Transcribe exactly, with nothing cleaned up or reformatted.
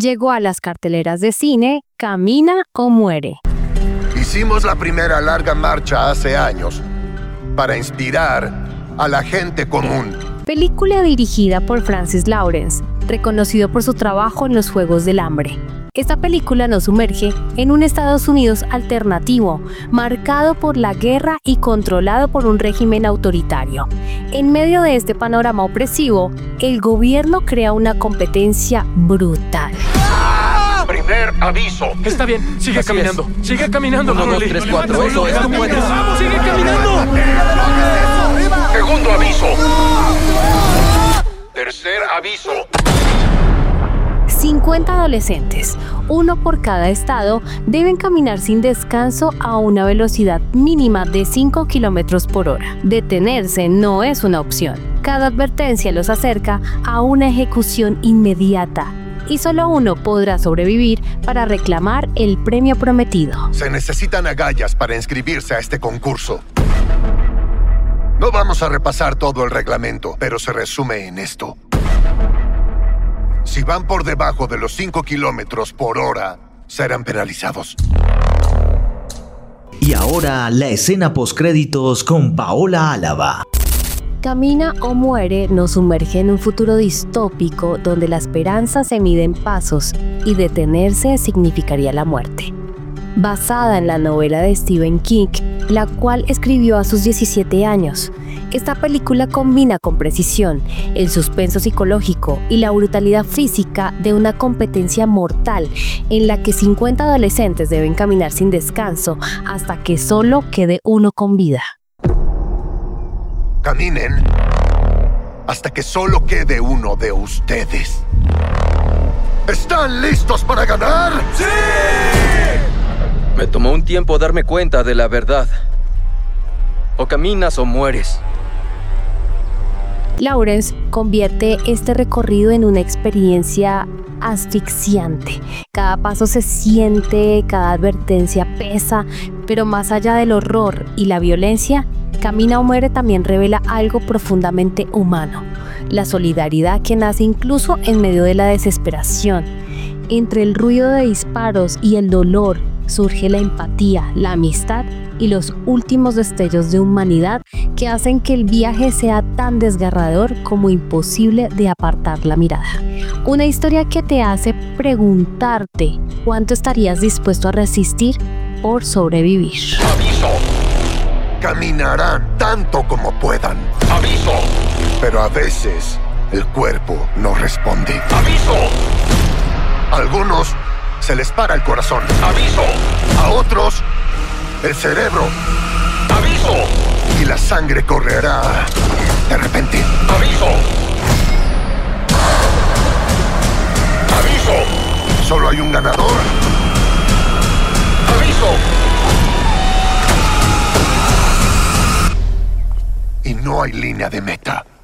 llegó a las carteleras de cine Camina o Muere. Hicimos la primera larga marcha hace años para inspirar a la gente común. Película dirigida por Francis Lawrence, reconocido por su trabajo en los Juegos del Hambre. Esta película nos sumerge en un Estados Unidos alternativo, marcado por la guerra y controlado por un régimen autoritario. En medio de este panorama opresivo, el gobierno crea una competencia brutal. Primer aviso. Está bien, sigue Así caminando. es. Sigue caminando, Uno, dos, Crowley. tres, cuatro. Eso es, tú puedes. ¡Sigue caminando! Segundo aviso. Tercer aviso. cincuenta adolescentes, uno por cada estado, deben caminar sin descanso a una velocidad mínima de cinco kilómetros por hora. Detenerse no es una opción. Cada advertencia los acerca a una ejecución inmediata, y solo uno podrá sobrevivir para reclamar el premio prometido. Se necesitan agallas para inscribirse a este concurso. No vamos a repasar todo el reglamento, pero se resume en esto. Si van por debajo de los cinco kilómetros por hora, serán penalizados. Y ahora la escena postcréditos con Paola Álava. Camina o Muere nos sumerge en un futuro distópico donde la esperanza se mide en pasos y detenerse significaría la muerte. Basada en la novela de Stephen King, la cual escribió a sus diecisiete años. Esta película combina con precisión el suspenso psicológico y la brutalidad física de una competencia mortal en la que cincuenta adolescentes deben caminar sin descanso hasta que solo quede uno con vida. Caminen hasta que solo quede uno de ustedes. ¿Están listos para ganar? ¡Sí! Me tomó un tiempo darme cuenta de la verdad. O caminas o mueres. Lawrence convierte este recorrido en una experiencia asfixiante. Cada paso se siente, cada advertencia pesa, pero más allá del horror y la violencia, Camina o Muere también revela algo profundamente humano, la solidaridad que nace incluso en medio de la desesperación. Entre el ruido de disparos y el dolor surge la empatía, la amistad y los últimos destellos de humanidad que hacen que el viaje sea tan desgarrador como imposible de apartar la mirada. Una historia que te hace preguntarte cuánto estarías dispuesto a resistir por sobrevivir. ¡Aviso! Caminarán tanto como puedan. ¡Aviso! Pero a veces el cuerpo no responde. ¡Aviso! A algunos se les para el corazón. ¡Aviso! A otros, el cerebro. ¡Aviso! Y la sangre correrá de repente. ¡Aviso! ¡Aviso! Solo hay un ganador. ¡Aviso! Y no hay línea de meta.